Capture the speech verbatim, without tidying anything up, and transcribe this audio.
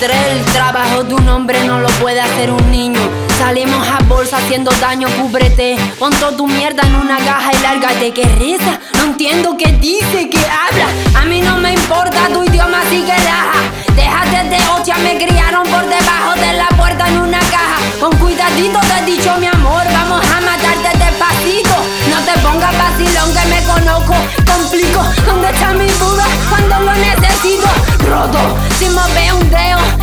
El trabajo de un hombre no lo puede hacer un niño. Salimos a bolsa haciendo daño, cúbrete. Pon toda tu mierda en una caja y lárgate. ¿Qué risa? No entiendo qué dice, qué habla. A mí no me importa tu idioma, así que raja. Déjate de hostia, me criaron por debajo de la puerta en una caja. Con cuidadito te he dicho mi amor, vamos a matarte despacito. No te pongas vacilón que me conozco, complico.